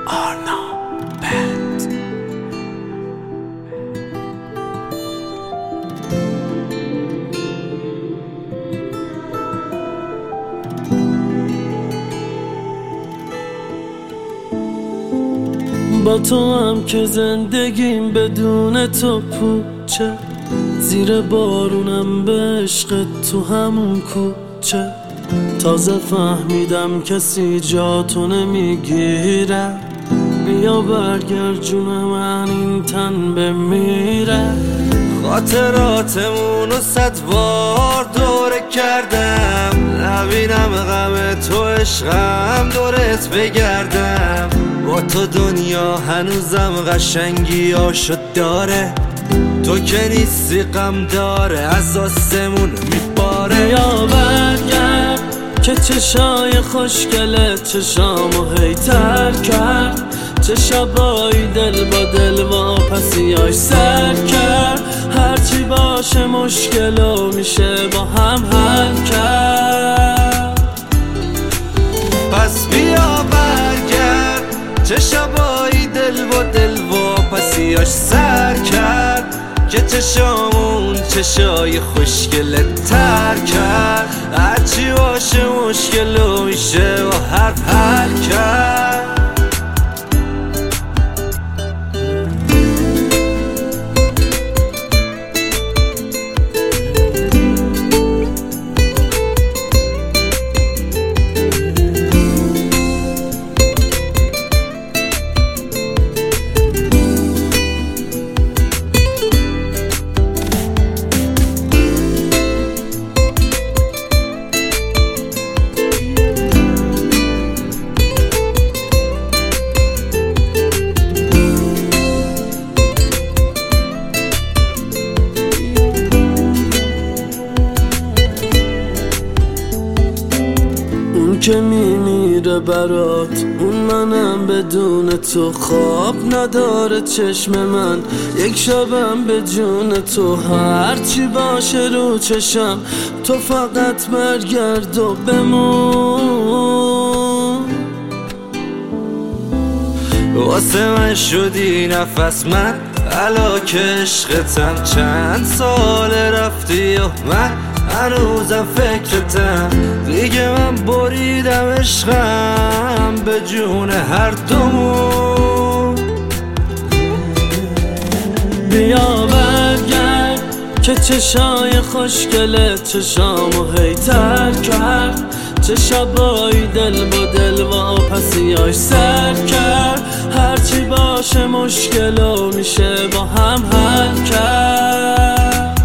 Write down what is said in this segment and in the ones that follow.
آرنا بند. با تو هم که زندگیم بدون تو پوچه، زیر بارونم به عشق تو همون کوچه. تازه فهمیدم کسی جا تو نمیگیره، بیا برگرد جون من این تن بمیره. خاطراتمونو 100 بار دوره کردم، نبینم غم تو عشقم دورت بگردم. با تو دنیا هنوزم قشنگیاشو داره، تو که نیستی غم داره از آسمون میباره. یا برگرد که چشای خوشگلت چشامو هیتر کرد، چه شبایی دل با دل واپسیاش سر کرد. هرچی باشه مشکلو میشه با هم حل کرد. پس بیا برگرد، چه شبایی دل با دل واپسیاش سر کرد، که چشامون چشای خوشگلت تر کرد. هرچی باشه مشکلو میشه با حرف حل کرد. که میمیره برات، اون منم بدون تو خواب نداره چشم من. یک شبم به جون تو هرچی باشه رو چشم، تو فقط برگرد و بمون. واسه من شدی نفس، من علاک عشقتم. چند سال رفتی و من هنوزم فکرتم. دیگه من بریدم عشقم به جون هر دومون. بیا برگرد که چشای خوشگلت چشامو هیتر کرد، چه شبایی دل با دل واپسیاش سر کرد. هرچی باشه مشکلو میشه با هم حل کرد.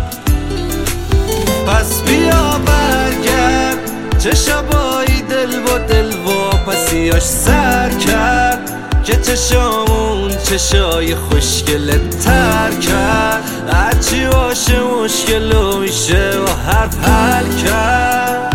پس بیا برگرد، چه شبایی دل با دل واپسیاش سر کرد، که چشامون چشای خوشگلت تر کرد. هرچی باشه مشکلو میشه با حرف حل کرد.